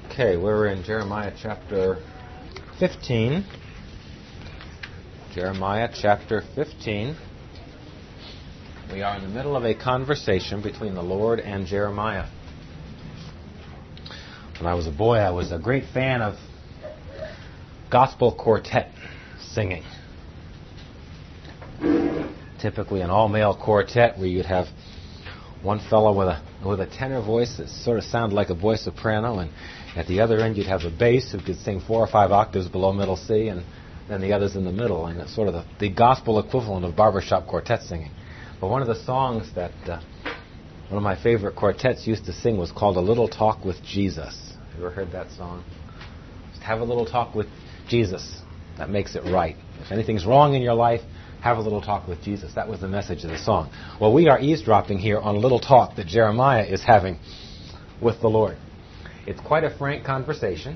Okay, we're in Jeremiah chapter 15. Jeremiah chapter 15. We are in the middle of a conversation between the Lord and Jeremiah. When I was a boy, I was a great fan of gospel quartet singing. Typically an all-male quartet where you'd have one fellow with a tenor voice that sort of sounded like a voice soprano, and at the other end you'd have a bass who could sing 4 or 5 octaves below middle C, and then the others in the middle, and it's sort of the gospel equivalent of barbershop quartet singing. But one of the songs that one of my favorite quartets used to sing was called A Little Talk with Jesus. You ever heard that song? Just have a little talk with Jesus. That makes it right. If anything's wrong in your life, have a little talk with Jesus. That was the message of the song. Well, we are eavesdropping here on a little talk that Jeremiah is having with the Lord. It's quite a frank conversation.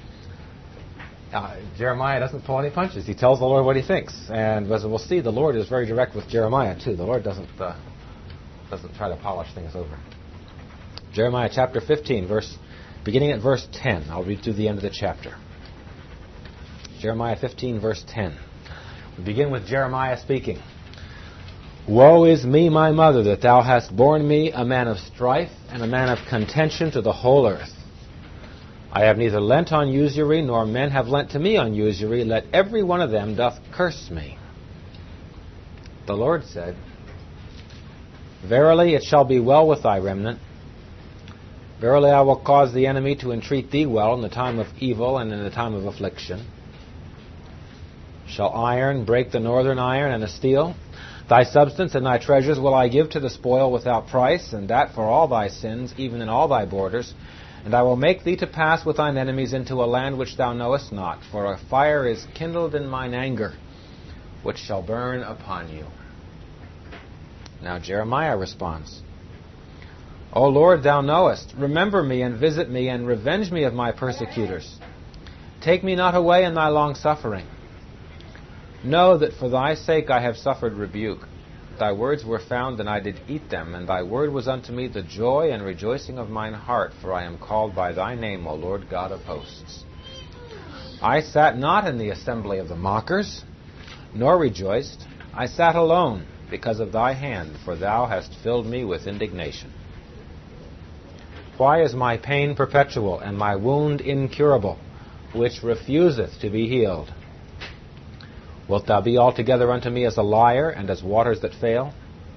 Jeremiah doesn't pull any punches. He tells the Lord what he thinks. And as we'll see, the Lord is very direct with Jeremiah, too. The Lord doesn't try to polish things over. Jeremiah chapter 15, beginning at verse 10. I'll read through the end of the chapter. Jeremiah 15, verse 10. We begin with Jeremiah speaking. Woe is me, my mother, that thou hast borne me a man of strife and a man of contention to the whole earth. I have neither lent on usury, nor men have lent to me on usury. Let every one of them doth curse me. The Lord said, Verily it shall be well with thy remnant. Verily I will cause the enemy to entreat thee well in the time of evil and in the time of affliction. Shall iron break the northern iron and the steel? Thy substance and thy treasures will I give to the spoil without price, and that for all thy sins, even in all thy borders. And I will make thee to pass with thine enemies into a land which thou knowest not, for a fire is kindled in mine anger, which shall burn upon you. Now Jeremiah responds, O Lord, thou knowest. Remember me and visit me and revenge me of my persecutors. Take me not away in thy long suffering. Know that for thy sake I have suffered rebuke. Thy words were found, and I did eat them, and thy word was unto me the joy and rejoicing of mine heart, for I am called by thy name, O Lord God of hosts. I sat not in the assembly of the mockers, nor rejoiced. I sat alone, because of thy hand, for thou hast filled me with indignation. Why is my pain perpetual, and my wound incurable, which refuseth to be healed? Wilt thou be altogether unto me as a liar, and as waters that fail?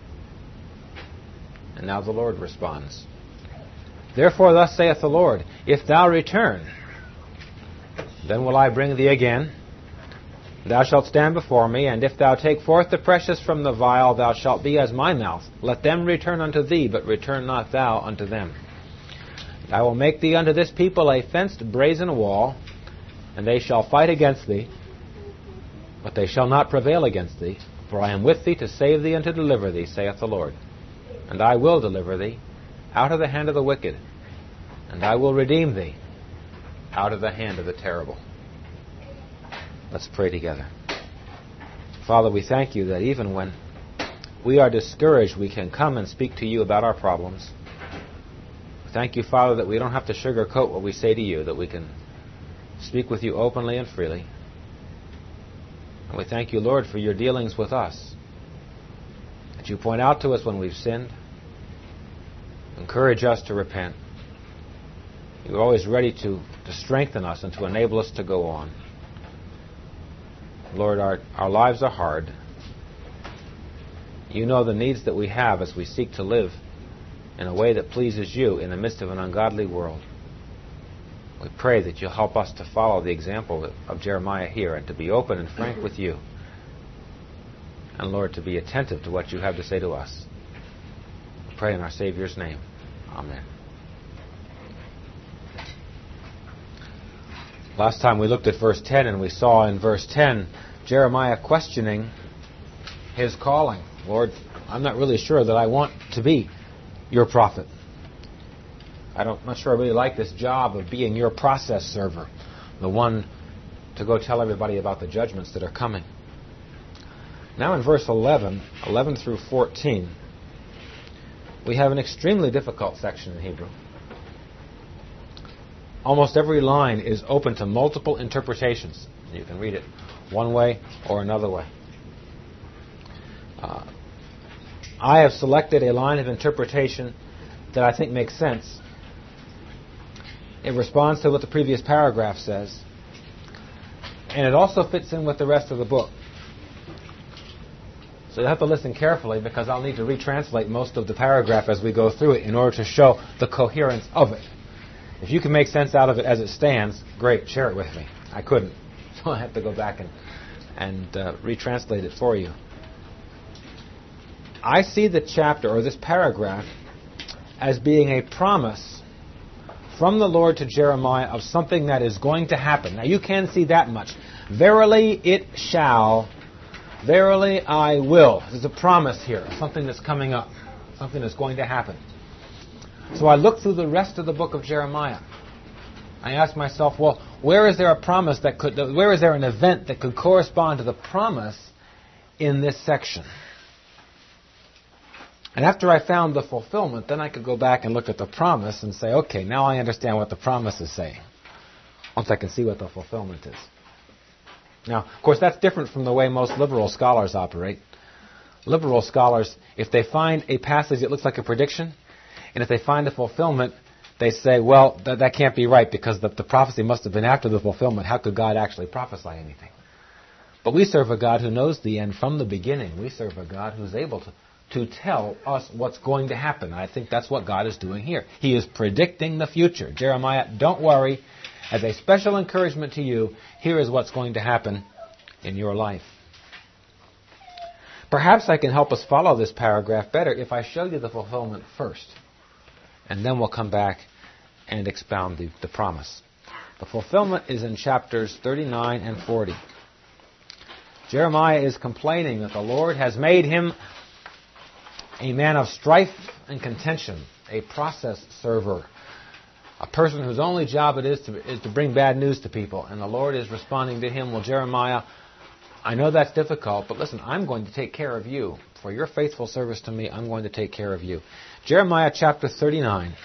And now the Lord responds, Therefore thus saith the Lord, If thou return, then will I bring thee again. Thou shalt stand before me, and if thou take forth the precious from the vial, thou shalt be as my mouth. Let them return unto thee, but return not thou unto them. And I will make thee unto this people a fenced brazen wall, and they shall fight against thee, but they shall not prevail against thee, for I am with thee to save thee and to deliver thee, saith the Lord. And I will deliver thee out of the hand of the wicked, and I will redeem thee out of the hand of the terrible. Let's pray together. Father, we thank you that even when we are discouraged, we can come and speak to you about our problems. Thank you, Father, that we don't have to sugarcoat what we say to you, that we can speak with you openly and freely. And we thank you, Lord, for your dealings with us, that you point out to us when we've sinned, encourage us to repent. You're always ready to strengthen us and to enable us to go on. Lord, our lives are hard. You know the needs that we have as we seek to live in a way that pleases you in the midst of an ungodly world. We pray that you'll help us to follow the example of Jeremiah here and to be open and frank with you. And Lord, to be attentive to what you have to say to us. We pray in our Savior's name. Amen. Last time we looked at verse 10, and we saw in verse 10 Jeremiah questioning his calling. Lord, I'm not really sure that I want to be your prophet. I'm not sure I really like this job of being your process server, the one to go tell everybody about the judgments that are coming. Now in verse 11 through 14, we have an extremely difficult section in Hebrew. almost every line is open to multiple interpretations. You can read it one way or another way. I have selected a line of interpretation that I think makes sense. It responds to what the previous paragraph says, and it also fits in with the rest of the book. So you'll have to listen carefully, because I'll need to retranslate most of the paragraph as we go through it in order to show the coherence of it. If you can make sense out of it as it stands, great, share it with me. I couldn't, so I have to go back and retranslate it for you. I see the chapter, or this paragraph, as being a promise from the Lord to Jeremiah of something that is going to happen. Now you can see that much. Verily it shall. Verily I will. There's a promise here, something that's coming up, something that's going to happen. So I look through the rest of the book of Jeremiah. I ask myself, well, where is there a promise where is there an event that could correspond to the promise in this section? And after I found the fulfillment, then I could go back and look at the promise and say, okay, now I understand what the promise is saying, once I can see what the fulfillment is. Now, of course, that's different from the way most liberal scholars operate. Liberal scholars, if they find a passage that looks like a prediction, and if they find a fulfillment, they say, well, that can't be right, because the prophecy must have been after the fulfillment. How could God actually prophesy anything? But we serve a God who knows the end from the beginning. We serve a God who's able to tell us what's going to happen. I think that's what God is doing here. He is predicting the future. Jeremiah, don't worry. As a special encouragement to you, here is what's going to happen in your life. Perhaps I can help us follow this paragraph better if I show you the fulfillment first, and then we'll come back and expound the promise. The fulfillment is in chapters 39 and 40. Jeremiah is complaining that the Lord has made him a man of strife and contention, a process server, a person whose only job it is to bring bad news to people. And the Lord is responding to him, well, Jeremiah, I know that's difficult, but listen, I'm going to take care of you. For your faithful service to me, I'm going to take care of you. Jeremiah chapter 39.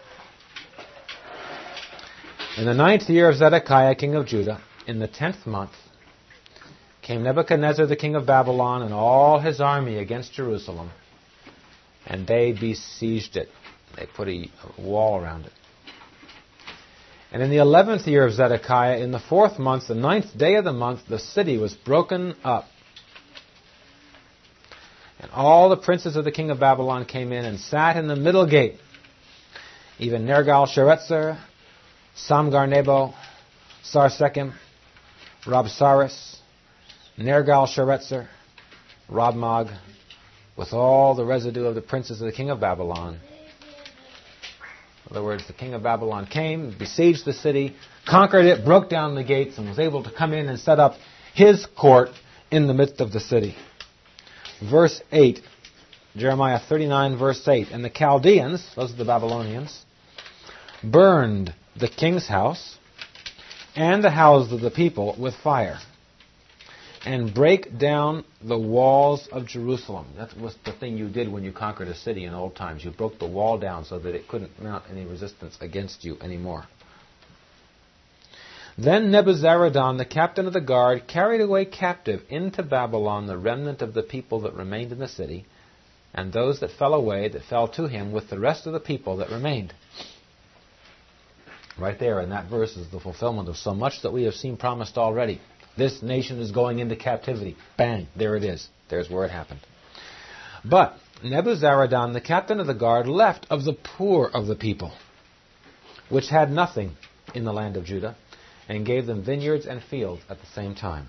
In the 9th year of Zedekiah, king of Judah, in the 10th month, came Nebuchadnezzar the king of Babylon and all his army against Jerusalem, and they besieged it. They put a wall around it. And in the 11th year of Zedekiah, in the 4th month, the 9th day of the month, the city was broken up. And all the princes of the king of Babylon came in and sat in the middle gate. Even Nergal-Sharezer, Samgar-Nebo, Sarsekim, Rabsaris, Nergal-Sharezer, Rabmag, with all the residue of the princes of the king of Babylon. In other words, the king of Babylon came, besieged the city, conquered it, broke down the gates, and was able to come in and set up his court in the midst of the city. Verse 8, Jeremiah 39, verse 8. And the Chaldeans, those are the Babylonians, burned the king's house and the houses of the people with fire, and break down the walls of Jerusalem. That was the thing you did when you conquered a city in old times. You broke the wall down so that it couldn't mount any resistance against you anymore. Then Nebuzaradan, the captain of the guard, carried away captive into Babylon the remnant of the people that remained in the city, and those that fell away, that fell to him, with the rest of the people that remained. Right there in that verse is the fulfillment of so much that we have seen promised already. This nation is going into captivity. Bang, there it is. There's where it happened. But Nebuzaradan, the captain of the guard, left of the poor of the people, which had nothing in the land of Judah, and gave them vineyards and fields at the same time.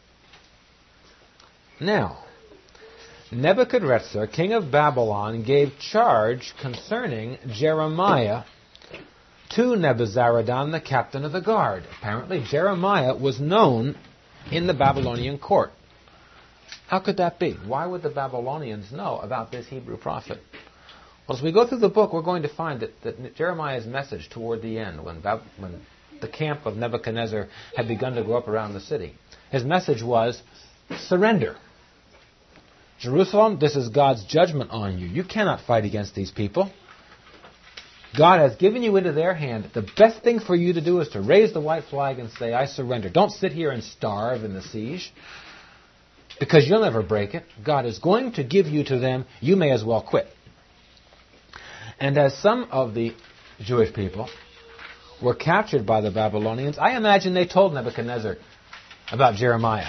Now, Nebuchadnezzar, king of Babylon, gave charge concerning Jeremiah to Nebuzaradan, the captain of the guard. Apparently, Jeremiah was known in the Babylonian court. How could that be? Why would the Babylonians know about this Hebrew prophet? Well, as we go through the book, we're going to find that Jeremiah's message toward the end, when the camp of Nebuchadnezzar had begun to go up around the city, his message was, surrender. Jerusalem, this is God's judgment on you. You cannot fight against these people. God has given you into their hand. The best thing for you to do is to raise the white flag and say, I surrender. Don't sit here and starve in the siege, because you'll never break it. God is going to give you to them. You may as well quit. And as some of the Jewish people were captured by the Babylonians, I imagine they told Nebuchadnezzar about Jeremiah.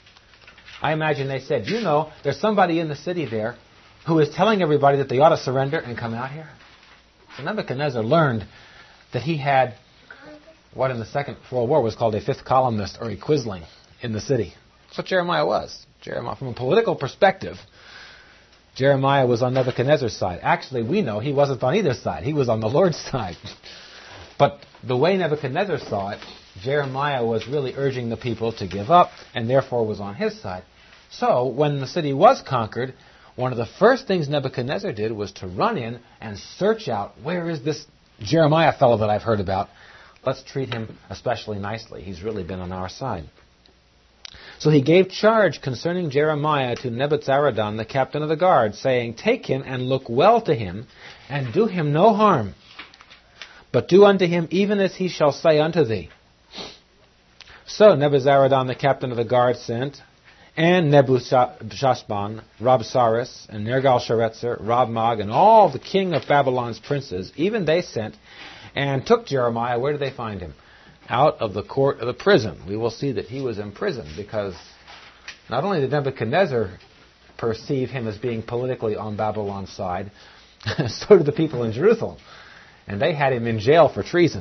I imagine they said, you know, there's somebody in the city there who is telling everybody that they ought to surrender and come out here. So Nebuchadnezzar learned that he had what in the Second World War was called a fifth columnist or a quisling in the city. That's what Jeremiah was. Jeremiah, from a political perspective, Jeremiah was on Nebuchadnezzar's side. Actually, we know he wasn't on either side. He was on the Lord's side. But the way Nebuchadnezzar saw it, Jeremiah was really urging the people to give up and therefore was on his side. So when the city was conquered, one of the first things Nebuchadnezzar did was to run in and search out, where is this Jeremiah fellow that I've heard about? Let's treat him especially nicely. He's really been on our side. So he gave charge concerning Jeremiah to Nebuzaradan, the captain of the guard, saying, take him and look well to him, and do him no harm, but do unto him even as he shall say unto thee. So Nebuzaradan, the captain of the guard, sent, and Nebuchadnezzar, Rabsaris, and Nergal-Sharezer, Rabmag, and all the king of Babylon's princes, even they sent, and took Jeremiah. Where did they find him? Out of the court of the prison. We will see that he was imprisoned because not only did Nebuchadnezzar perceive him as being politically on Babylon's side, so did the people in Jerusalem. And they had him in jail for treason.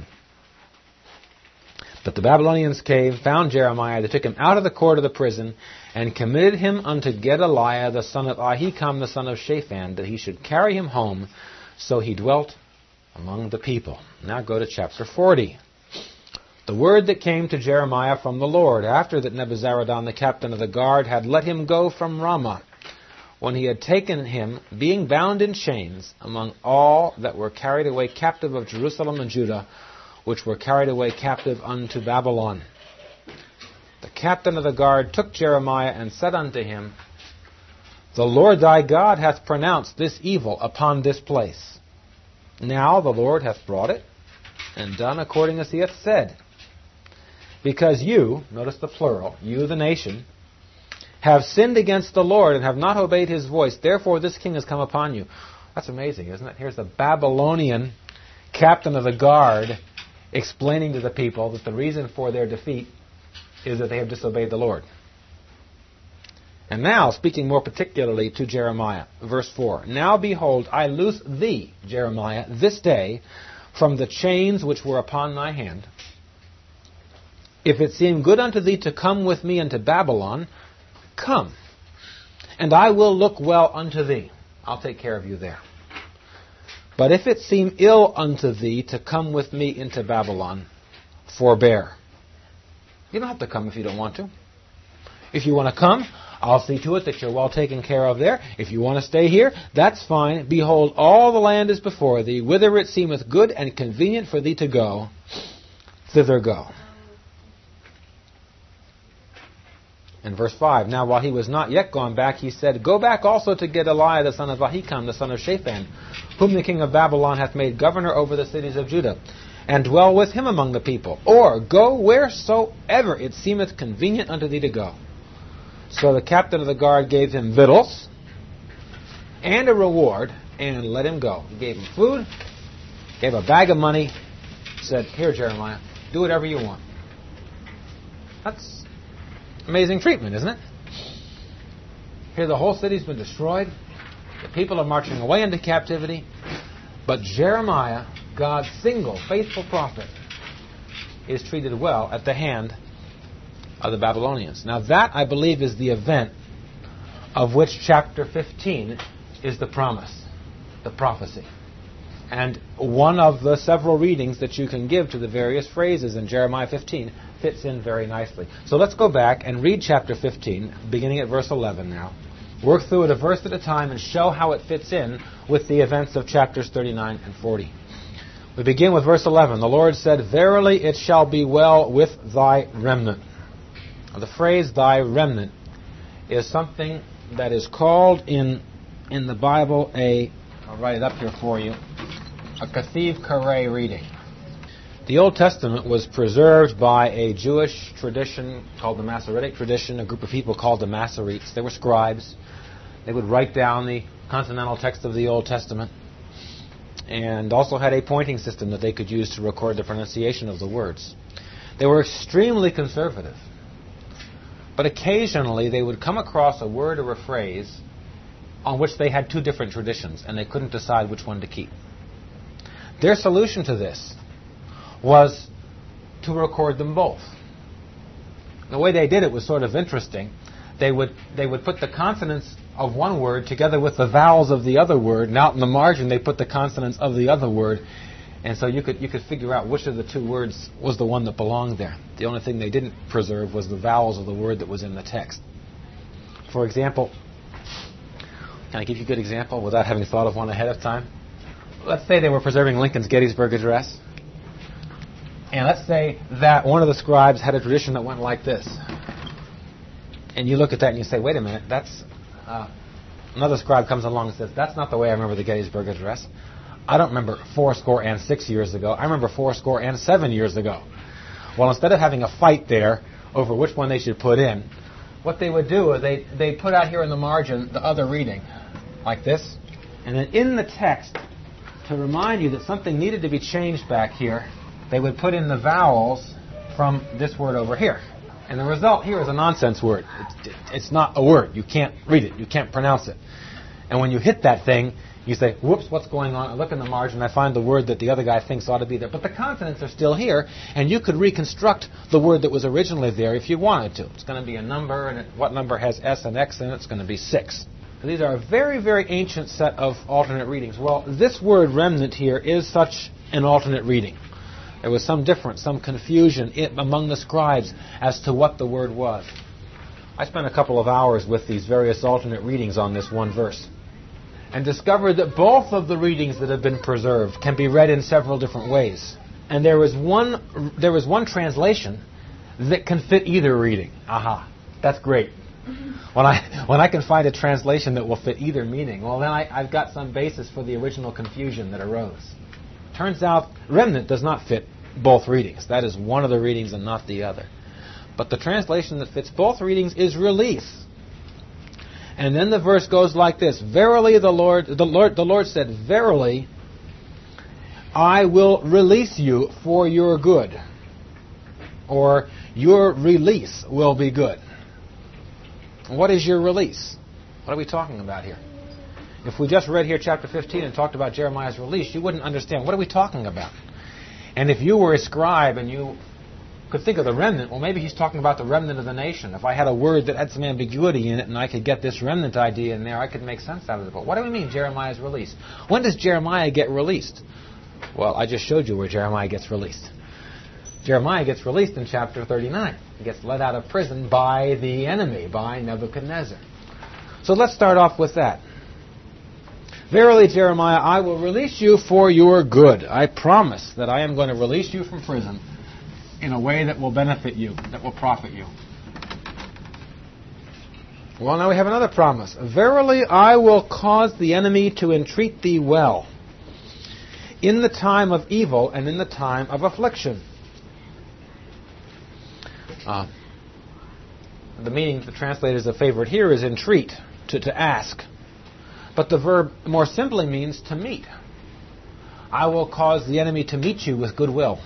But the Babylonians came, found Jeremiah, they took him out of the court of the prison, and committed him unto Gedaliah, the son of Ahikam, the son of Shaphan, that he should carry him home. So he dwelt among the people. Now go to chapter 40. The word that came to Jeremiah from the Lord, after that Nebuzaradan, the captain of the guard, had let him go from Ramah, when he had taken him, being bound in chains, among all that were carried away captive of Jerusalem and Judah, which were carried away captive unto Babylon. The captain of the guard took Jeremiah and said unto him, the Lord thy God hath pronounced this evil upon this place. Now the Lord hath brought it, and done according as he hath said. Because you, notice the plural, you the nation, have sinned against the Lord and have not obeyed his voice. Therefore this king has come upon you. That's amazing, isn't it? Here's the Babylonian captain of the guard explaining to the people that the reason for their defeat is that they have disobeyed the Lord. And now, speaking more particularly to Jeremiah, verse 4, now behold, I loose thee, Jeremiah, this day from the chains which were upon thy hand. If it seem good unto thee to come with me into Babylon, come, and I will look well unto thee. I'll take care of you there. But if it seem ill unto thee to come with me into Babylon, forbear. You don't have to come if you don't want to. If you want to come, I'll see to it that you're well taken care of there. If you want to stay here, that's fine. Behold, all the land is before thee. Whither it seemeth good and convenient for thee to go, thither go. In verse 5, now while he was not yet gone back, he said, go back also to Gedaliah the son of Ahikam, the son of Shaphan, whom the king of Babylon hath made governor over the cities of Judah, and dwell with him among the people. Or go wheresoever it seemeth convenient unto thee to go. So the captain of the guard gave him victuals and a reward, and let him go. He gave him food, gave a bag of money, said, here, Jeremiah, do whatever you want. That's amazing treatment, isn't it? Here the whole city's been destroyed. The people are marching away into captivity. But Jeremiah, God's single faithful prophet, is treated well at the hand of the Babylonians. Now that, I believe, is the event of which chapter 15 is the promise, the prophecy. And one of the several readings that you can give to the various phrases in Jeremiah 15 fits in very nicely. So let's go back and read chapter 15, beginning at verse 11 now. Work through it a verse at a time and show how it fits in with the events of chapters 39 and 40. We begin with verse 11. The Lord said, verily it shall be well with thy remnant. Now, the phrase thy remnant is something that is called in the Bible I'll write it up here for you. a Kethiv Kareh reading. The Old Testament was preserved by a Jewish tradition called the Masoretic tradition, a group of people called the Masoretes. They were scribes. They would write down the consonantal text of the Old Testament and also had a pointing system that they could use to record the pronunciation of the words. They were extremely conservative. But occasionally they would come across a word or a phrase on which they had two different traditions and they couldn't decide which one to keep. Their solution to this was to record them both. The way they did it was sort of interesting. They would put the consonants of one word together with the vowels of the other word, and out in the margin they put the consonants of the other word, and so you could figure out which of the two words was the one that belonged there. The only thing they didn't preserve was the vowels of the word that was in the text. For example, can I give you a good example without having thought of one ahead of time? Let's say they were preserving Lincoln's Gettysburg Address. And let's say that one of the scribes had a tradition that went like this. And you look at that and you say, wait a minute, that's... another scribe comes along and says, that's not the way I remember the Gettysburg Address. I don't remember 86 years ago. I remember 7 years ago. Well, instead of having a fight there over which one they should put in, what they would do is they'd put out here in the margin the other reading, like this. And then in the text, to remind you that something needed to be changed back here, they would put in the vowels from this word over here. And the result here is a nonsense word. It's not a word. You can't read it. You can't pronounce it. And when you hit that thing, you say, whoops, what's going on? I look in the margin, I find the word that the other guy thinks ought to be there. But the consonants are still here, and you could reconstruct the word that was originally there if you wanted to. It's going to be a number, and what number has S and X in it? It's going to be 6. So these are a very, very ancient set of alternate readings. Well, this word remnant here is such an alternate reading. There was some difference, some confusion among the scribes as to what the word was. I spent a couple of hours with these various alternate readings on this one verse and discovered that both of the readings that have been preserved can be read in several different ways. And there was one translation that can fit either reading. Aha, that's great. When I can find a translation that will fit either meaning, well then I've got some basis for the original confusion that arose. Turns out remnant does not fit both readings. That is one of the readings and not the other. But the translation that fits both readings is release. And then the verse goes like this: Verily the Lord said, Verily I will release you for your good. Or your release will be good. What is your release? What are we talking about here? If we just read here chapter 15 and talked about Jeremiah's release, you wouldn't understand. What are we talking about? And if you were a scribe and you could think of the remnant, well, maybe he's talking about the remnant of the nation. If I had a word that had some ambiguity in it and I could get this remnant idea in there, I could make sense out of it. But what do we mean, Jeremiah's release? When does Jeremiah get released? Well, I just showed you where Jeremiah gets released. Jeremiah gets released in chapter 39. He gets let out of prison by the enemy, by Nebuchadnezzar. So let's start off with that. Verily, Jeremiah, I will release you for your good. I promise that I am going to release you from prison in a way that will benefit you, that will profit you. Well, now we have another promise. Verily, I will cause the enemy to entreat thee well in the time of evil and in the time of affliction. The meaning the translators have favored here is entreat, to ask. But the verb more simply means to meet. I will cause the enemy to meet you with goodwill.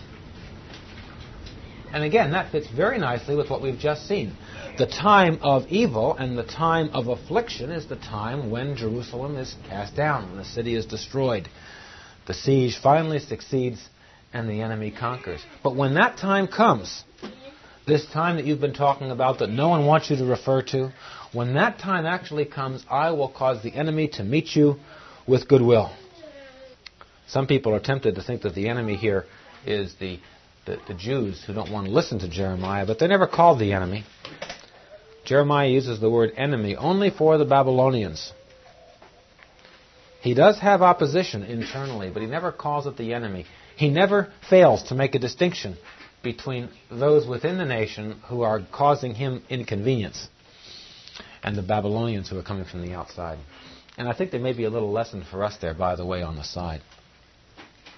And again, that fits very nicely with what we've just seen. The time of evil and the time of affliction is the time when Jerusalem is cast down, when the city is destroyed. The siege finally succeeds and the enemy conquers. But when that time comes, this time that you've been talking about that no one wants you to refer to, when that time actually comes, I will cause the enemy to meet you with goodwill. Some people are tempted to think that the enemy here is the Jews who don't want to listen to Jeremiah, but they're never called the enemy. Jeremiah uses the word enemy only for the Babylonians. He does have opposition internally, but he never calls it the enemy. He never fails to make a distinction between those within the nation who are causing him inconvenience and the Babylonians who are coming from the outside. And I think there may be a little lesson for us there, by the way, on the side.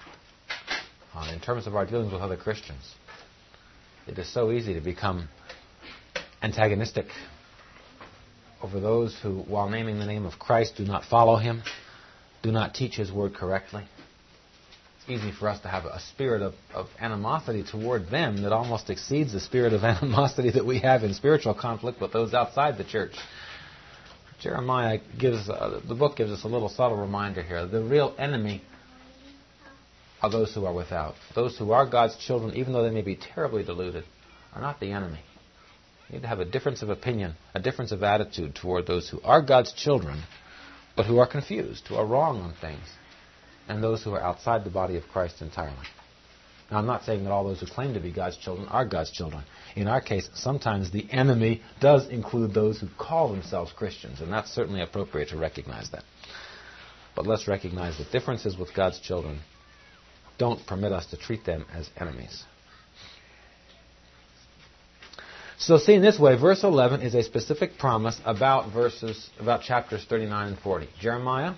in terms of our dealings with other Christians. It is so easy to become antagonistic over those who, while naming the name of Christ, do not follow Him, do not teach His Word correctly. It's easy for us to have a spirit of animosity toward them that almost exceeds the spirit of animosity that we have in spiritual conflict with those outside the church. Jeremiah the book gives us a little subtle reminder here. The real enemy are those who are without. Those who are God's children, even though they may be terribly deluded, are not the enemy. You need to have a difference of opinion, a difference of attitude toward those who are God's children, but who are confused, who are wrong on things, and those who are outside the body of Christ entirely. Now, I'm not saying that all those who claim to be God's children are God's children. In our case, sometimes the enemy does include those who call themselves Christians, and that's certainly appropriate to recognize that. But let's recognize that differences with God's children don't permit us to treat them as enemies. So seen this way, verse 11 is a specific promise about chapters 39 and 40. Jeremiah,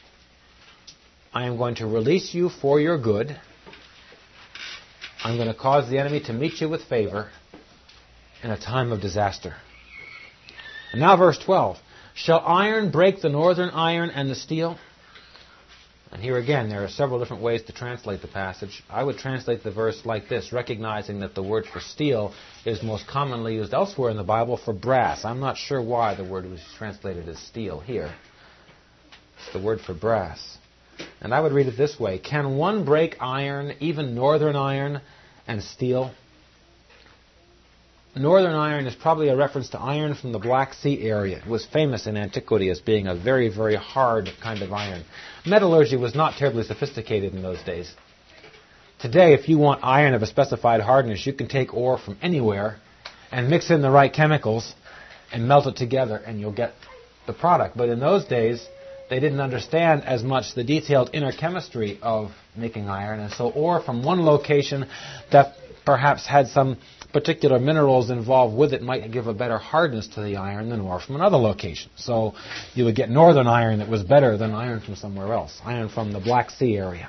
I am going to release you for your good. I'm going to cause the enemy to meet you with favor in a time of disaster. And now verse 12. Shall iron break the northern iron and the steel? And here again, there are several different ways to translate the passage. I would translate the verse like this, recognizing that the word for steel is most commonly used elsewhere in the Bible for brass. I'm not sure why the word was translated as steel here. It's the word for brass. And I would read it this way. Can one break iron, even northern iron, and steel? Northern iron is probably a reference to iron from the Black Sea area. It was famous in antiquity as being a very, very hard kind of iron. Metallurgy was not terribly sophisticated in those days. Today, if you want iron of a specified hardness, you can take ore from anywhere and mix in the right chemicals and melt it together, and you'll get the product. But in those days, they didn't understand as much the detailed inner chemistry of making iron, and so ore from one location that perhaps had some particular minerals involved with it might give a better hardness to the iron than ore from another location. So you would get northern iron that was better than iron from somewhere else, iron from the Black Sea area.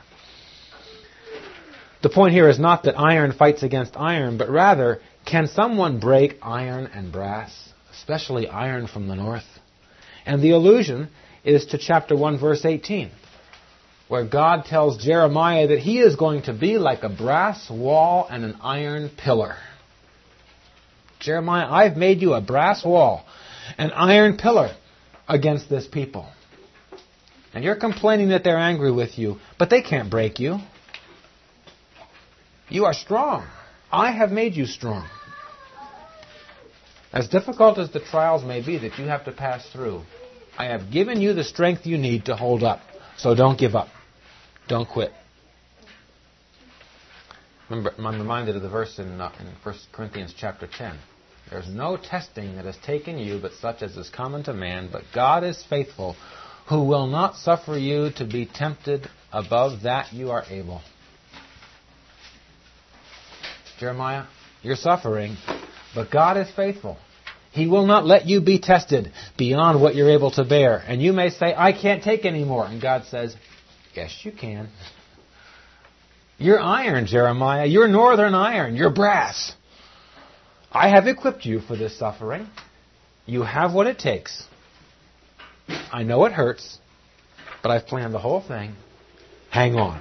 The point here is not that iron fights against iron, but rather, can someone break iron and brass, especially iron from the north? And the allusion is to chapter 1, verse 18, where God tells Jeremiah that he is going to be like a brass wall and an iron pillar. Jeremiah, I've made you a brass wall, an iron pillar against this people. And you're complaining that they're angry with you, but they can't break you. You are strong. I have made you strong. As difficult as the trials may be that you have to pass through, I have given you the strength you need to hold up. So don't give up. Don't quit. Remember, I'm reminded of the verse in 1 Corinthians chapter 10. There's no testing that has taken you but such as is common to man, but God is faithful, who will not suffer you to be tempted above that you are able. Jeremiah, you're suffering, but God is faithful. He will not let you be tested beyond what you're able to bear. And you may say, I can't take any more. And God says, yes, you can. You're iron, Jeremiah. You're northern iron. You're brass. I have equipped you for this suffering. You have what it takes. I know it hurts, but I've planned the whole thing. Hang on.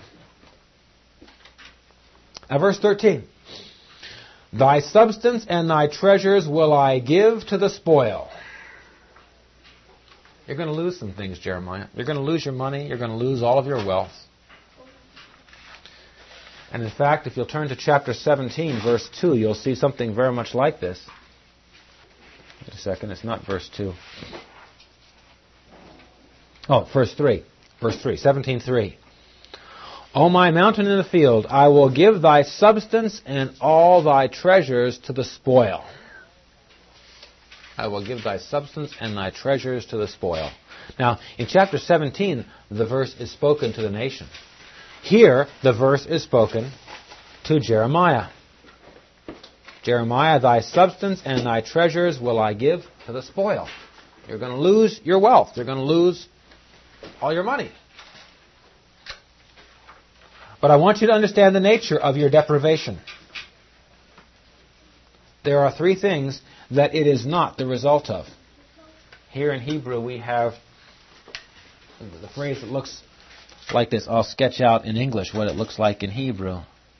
Now, verse 13. Thy substance and thy treasures will I give to the spoil. You're going to lose some things, Jeremiah. You're going to lose your money. You're going to lose all of your wealth. And in fact, if you'll turn to chapter 17, verse 2, you'll see something very much like this. Wait a second, it's not verse 2. Oh, verse 3. Verse 3, 17:3. O my mountain in the field, I will give thy substance and all thy treasures to the spoil. I will give thy substance and thy treasures to the spoil. Now, in chapter 17, the verse is spoken to the nation. Here, the verse is spoken to Jeremiah. Jeremiah, thy substance and thy treasures will I give to the spoil. You're going to lose your wealth. You're going to lose all your money. But I want you to understand the nature of your deprivation. There are three things that it is not the result of. Here in Hebrew we have the phrase that looks like this. I'll sketch out in English what it looks like in Hebrew.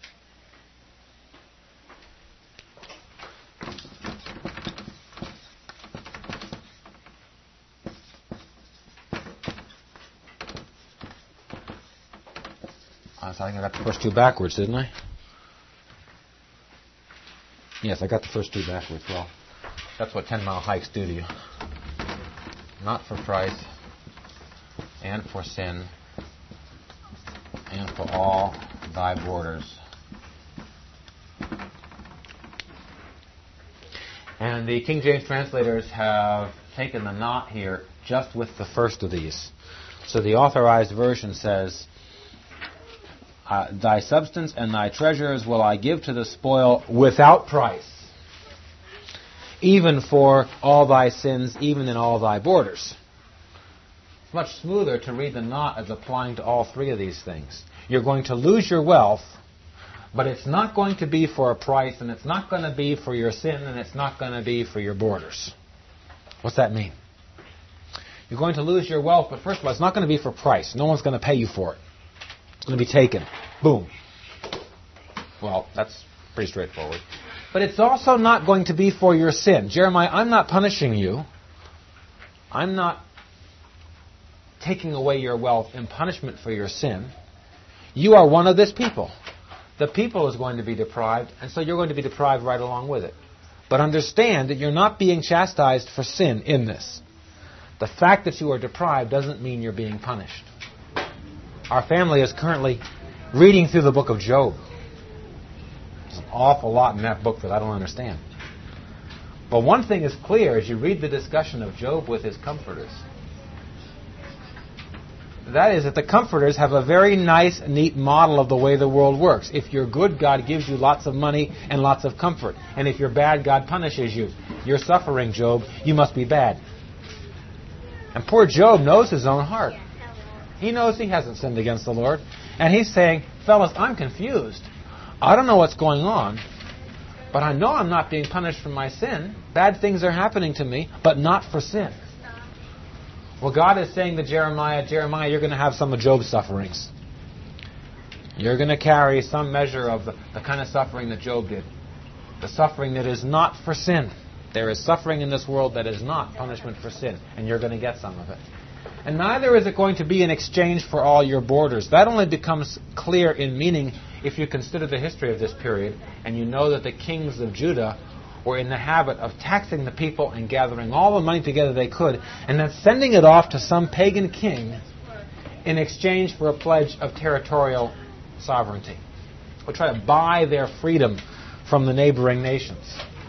I think I got the first two backwards, didn't I? Yes, I got the first two backwards. Well, that's what 10-mile hikes do to you. Not for price, and for sin, and for all thy borders. And the King James translators have taken the not here just with the first of these. So the Authorized Version says, thy substance and thy treasures will I give to the spoil without price, even for all thy sins, even in all thy borders. It's much smoother to read the not as applying to all three of these things. You're going to lose your wealth, but it's not going to be for a price, and it's not going to be for your sin, and it's not going to be for your borders. What's that mean? You're going to lose your wealth, but first of all, it's not going to be for price. No one's going to pay you for it. It's going to be taken. Boom. Well, that's pretty straightforward. But it's also not going to be for your sin. Jeremiah, I'm not punishing you. I'm not taking away your wealth in punishment for your sin. You are one of this people. The people is going to be deprived, and so you're going to be deprived right along with it. But understand that you're not being chastised for sin in this. The fact that you are deprived doesn't mean you're being punished. Our family is currently reading through the book of Job. There's an awful lot in that book that I don't understand. But one thing is clear as you read the discussion of Job with his comforters. That is that the comforters have a very nice, neat model of the way the world works. If you're good, God gives you lots of money and lots of comfort. And if you're bad, God punishes you. You're suffering, Job. You must be bad. And poor Job knows his own heart. He knows he hasn't sinned against the Lord. And he's saying, fellas, I'm confused. I don't know what's going on, but I know I'm not being punished for my sin. Bad things are happening to me, but not for sin. Well, God is saying to Jeremiah, you're going to have some of Job's sufferings. You're going to carry some measure of the kind of suffering that Job did. The suffering that is not for sin. There is suffering in this world that is not punishment for sin, and you're going to get some of it. And neither is it going to be in exchange for all your borders. That only becomes clear in meaning if you consider the history of this period and you know that the kings of Judah were in the habit of taxing the people and gathering all the money together they could and then sending it off to some pagan king in exchange for a pledge of territorial sovereignty. Or try to buy their freedom from the neighboring nations.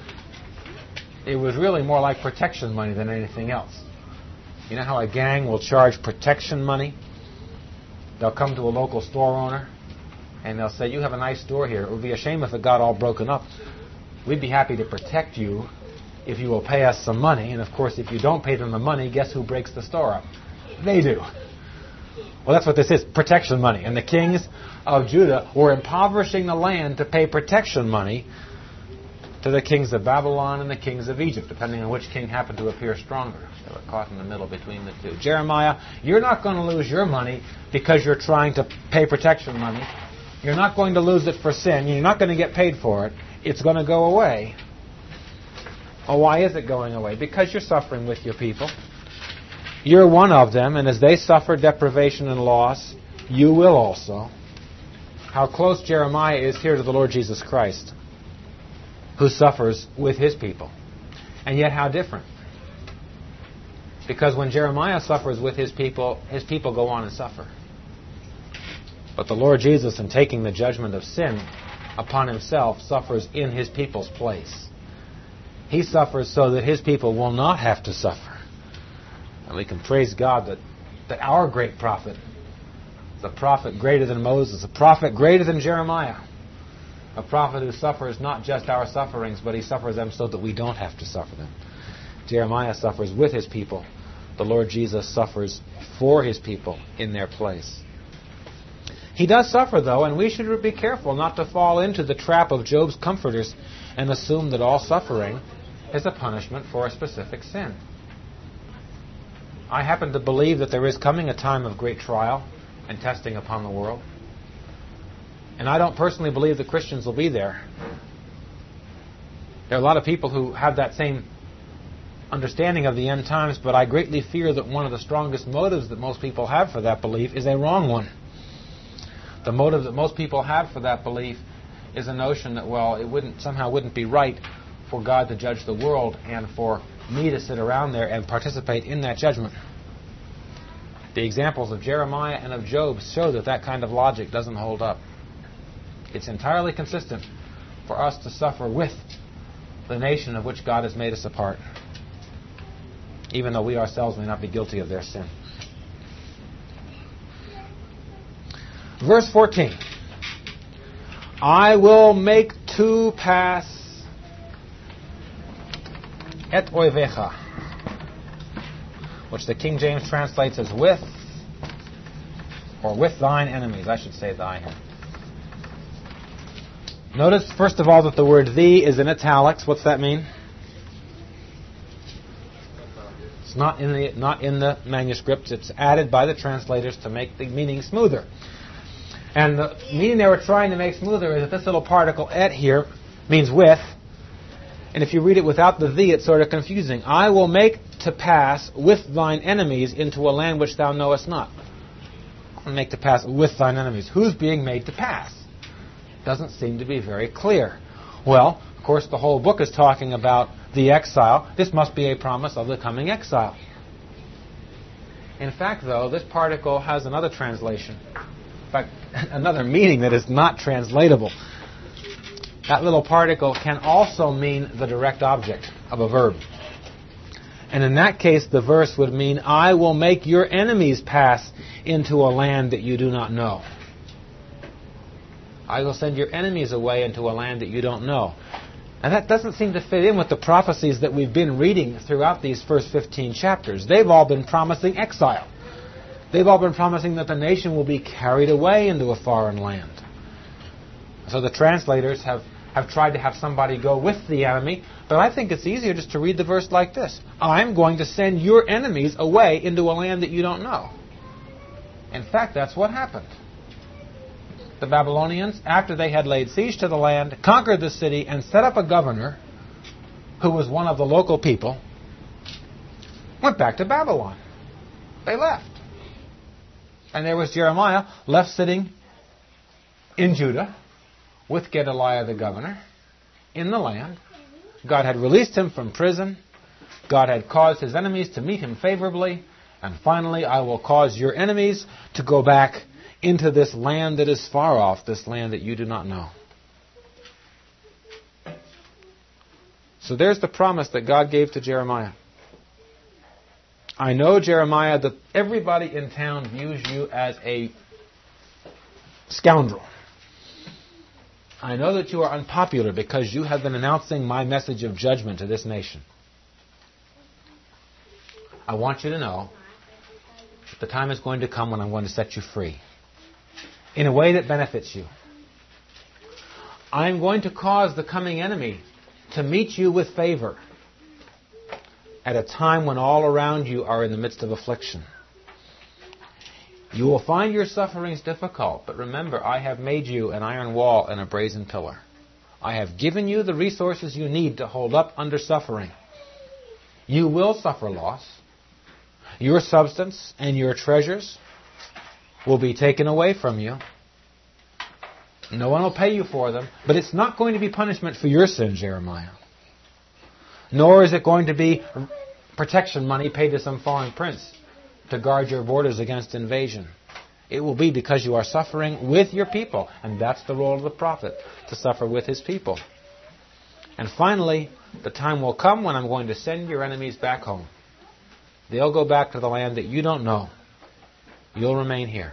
It was really more like protection money than anything else. You know how a gang will charge protection money? They'll come to a local store owner and they'll say, you have a nice store here. It would be a shame if it got all broken up. We'd be happy to protect you if you will pay us some money. And of course, if you don't pay them the money, guess who breaks the store up? They do. Well, that's what this is, protection money. And the kings of Judah were impoverishing the land to pay protection money to the kings of Babylon and the kings of Egypt, depending on which king happened to appear stronger. They were caught in the middle between the two. Jeremiah, you're not going to lose your money because you're trying to pay protection money. You're not going to lose it for sin. You're not going to get paid for it. It's going to go away. Oh, why is it going away? Because you're suffering with your people. You're one of them, and as they suffer deprivation and loss, you will also. How close Jeremiah is here to the Lord Jesus Christ, who suffers with his people. And yet how different. Because when Jeremiah suffers with his people go on and suffer. But the Lord Jesus, in taking the judgment of sin upon himself, suffers in his people's place. He suffers so that his people will not have to suffer. And we can praise God that our great prophet, the prophet greater than Moses, a prophet greater than Jeremiah, a prophet who suffers not just our sufferings, but he suffers them so that we don't have to suffer them. Jeremiah suffers with his people. The Lord Jesus suffers for his people in their place. He does suffer, though, and we should be careful not to fall into the trap of Job's comforters and assume that all suffering is a punishment for a specific sin. I happen to believe that there is coming a time of great trial and testing upon the world. And I don't personally believe that Christians will be there. There are a lot of people who have that same understanding of the end times, but I greatly fear that one of the strongest motives that most people have for that belief is a wrong one. The motive that most people have for that belief is a notion that, well, it wouldn't be right for God to judge the world and for me to sit around there and participate in that judgment. The examples of Jeremiah and of Job show that that kind of logic doesn't hold up. It's entirely consistent for us to suffer with the nation of which God has made us a part, even though we ourselves may not be guilty of their sin. Verse 14. I will make to pass et oivecha, which the King James translates as with, or with thine enemies. I should say thy here. Notice, first of all, that the word thee is in italics. What's that mean? It's not in the manuscripts. It's added by the translators to make the meaning smoother. And the meaning they were trying to make smoother is that this little particle et here means with. And if you read it without the thee, it's sort of confusing. I will make to pass with thine enemies into a land which thou knowest not. I'll make to pass with thine enemies. Who's being made to pass? Doesn't seem to be very clear. Well, of course, the whole book is talking about the exile. This must be a promise of the coming exile. In fact, though, this particle has another translation. In fact, another meaning that is not translatable. That little particle can also mean the direct object of a verb. And in that case, the verse would mean, I will make your enemies pass into a land that you do not know. I will send your enemies away into a land that you don't know. And that doesn't seem to fit in with the prophecies that we've been reading throughout these first 15 chapters. They've all been promising exile. They've all been promising that the nation will be carried away into a foreign land. So the translators have tried to have somebody go with the enemy, but I think it's easier just to read the verse like this. I'm going to send your enemies away into a land that you don't know. In fact, that's what happened. The Babylonians, after they had laid siege to the land, conquered the city, and set up a governor who was one of the local people, went back to Babylon. They left. And there was Jeremiah left sitting in Judah with Gedaliah the governor in the land. God had released him from prison. God had caused his enemies to meet him favorably. And finally, I will cause your enemies to go back into this land that is far off, this land that you do not know. So there's the promise that God gave to Jeremiah. I know, Jeremiah, that everybody in town views you as a scoundrel. I know that you are unpopular because you have been announcing my message of judgment to this nation. I want you to know that the time is going to come when I'm going to set you free in a way that benefits you. I'm going to cause the coming enemy to meet you with favor at a time when all around you are in the midst of affliction. You will find your sufferings difficult, but remember, I have made you an iron wall and a brazen pillar. I have given you the resources you need to hold up under suffering. You will suffer loss. Your substance and your treasures will be taken away from you. No one will pay you for them, but it's not going to be punishment for your sin, Jeremiah. Nor is it going to be protection money paid to some foreign prince to guard your borders against invasion. It will be because you are suffering with your people, and that's the role of the prophet, to suffer with his people. And finally, the time will come when I'm going to send your enemies back home. They'll go back to the land that you don't know. You'll remain here.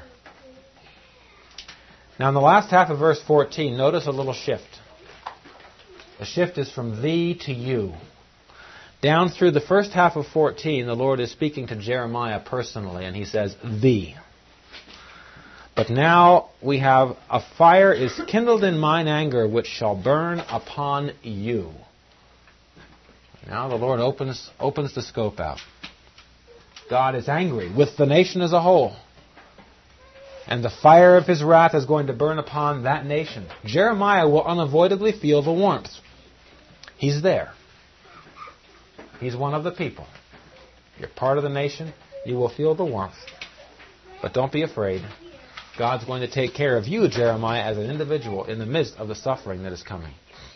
Now in the last half of verse 14, notice a little shift. The shift is from thee to you. Down through the first half of 14, the Lord is speaking to Jeremiah personally, and he says, thee. But now we have, a fire is kindled in mine anger, which shall burn upon you. Now the Lord opens the scope out. God is angry with the nation as a whole. And the fire of His wrath is going to burn upon that nation. Jeremiah will unavoidably feel the warmth. He's there. He's one of the people. You're part of the nation. You will feel the warmth. But don't be afraid. God's going to take care of you, Jeremiah, as an individual in the midst of the suffering that is coming.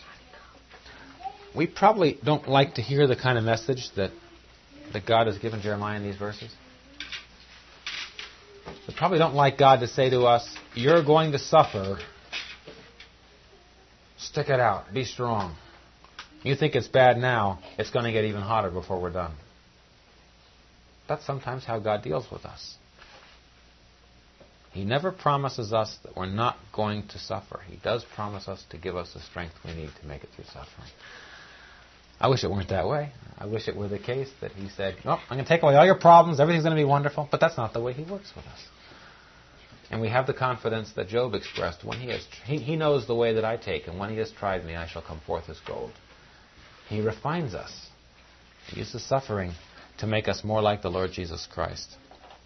We probably don't like to hear the kind of message that God has given Jeremiah in these verses. We probably don't like God to say to us, you're going to suffer. Stick it out. Be strong. You think it's bad now, it's going to get even hotter before we're done. That's sometimes how God deals with us. He never promises us that we're not going to suffer. He does promise us to give us the strength we need to make it through suffering. I wish it weren't that way. I wish it were the case that He said, I'm going to take away all your problems, everything's going to be wonderful. But that's not the way He works with us. And we have the confidence that Job expressed. When he knows the way that I take, and when He has tried me, I shall come forth as gold. He refines us. He uses suffering to make us more like the Lord Jesus Christ.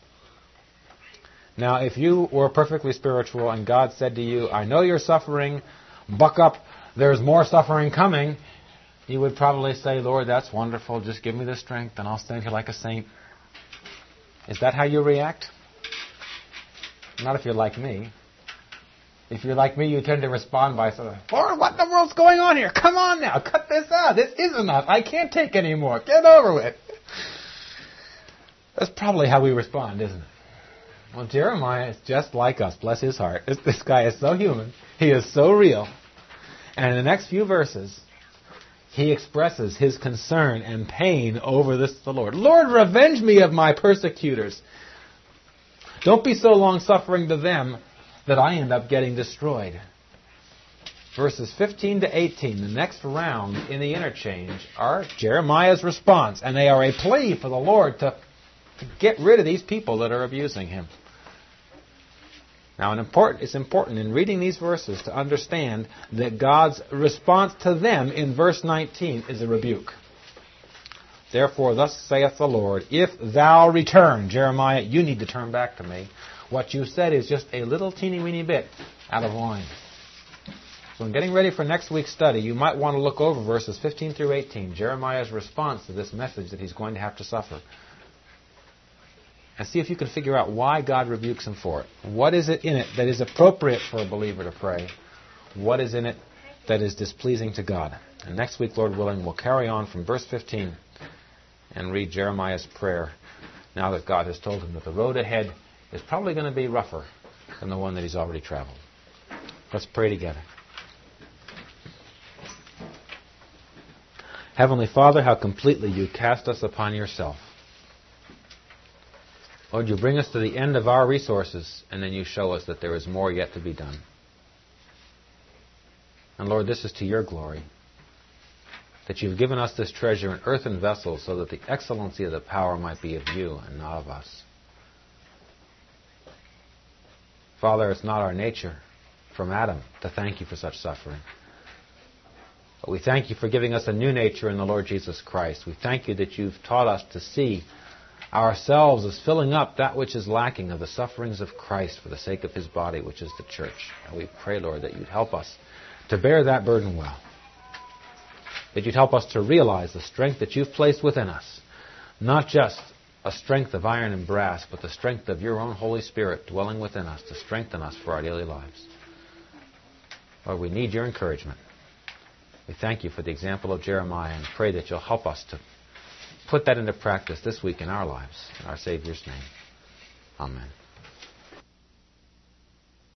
Now, if you were perfectly spiritual and God said to you, I know you're suffering, buck up, there's more suffering coming, you would probably say, Lord, that's wonderful, just give me the strength and I'll stand here like a saint. Is that how you react? Not if you're like me. If you're like me, you tend to respond by saying, Lord, what in the world's going on here? Come on now, cut this out. This is enough. I can't take any more. Get over it. That's probably how we respond, isn't it? Well, Jeremiah is just like us, bless his heart. This guy is so human. He is so real. And in the next few verses, he expresses his concern and pain over the Lord. Lord, revenge me of my persecutors. Don't be so long-suffering to them that I end up getting destroyed. Verses 15 to 18, the next round in the interchange, are Jeremiah's response. And they are a plea for the Lord to get rid of these people that are abusing Him. Now, it's important in reading these verses to understand that God's response to them in verse 19 is a rebuke. Therefore, thus saith the Lord, if thou return, Jeremiah, you need to turn back to me. What you said is just a little teeny-weeny bit out of line. So in getting ready for next week's study, you might want to look over verses 15 through 18, Jeremiah's response to this message that he's going to have to suffer. And see if you can figure out why God rebukes him for it. What is it in it that is appropriate for a believer to pray? What is in it that is displeasing to God? And next week, Lord willing, we'll carry on from verse 15 and read Jeremiah's prayer now that God has told him that the road ahead is probably going to be rougher than the one that he's already traveled. Let's pray together. Heavenly Father, how completely you cast us upon yourself. Lord, you bring us to the end of our resources, and then you show us that there is more yet to be done. And Lord, this is to your glory, that you've given us this treasure in earthen vessels so that the excellency of the power might be of you and not of us. Father, it's not our nature from Adam to thank you for such suffering. But we thank you for giving us a new nature in the Lord Jesus Christ. We thank you that you've taught us to see ourselves as filling up that which is lacking of the sufferings of Christ for the sake of His body, which is the church. And we pray, Lord, that you'd help us to bear that burden well. That you'd help us to realize the strength that you've placed within us. Not just a strength of iron and brass, but the strength of your own Holy Spirit dwelling within us to strengthen us for our daily lives. Lord, we need your encouragement. We thank you for the example of Jeremiah and pray that you'll help us to put that into practice this week in our lives. In our Savior's name. Amen.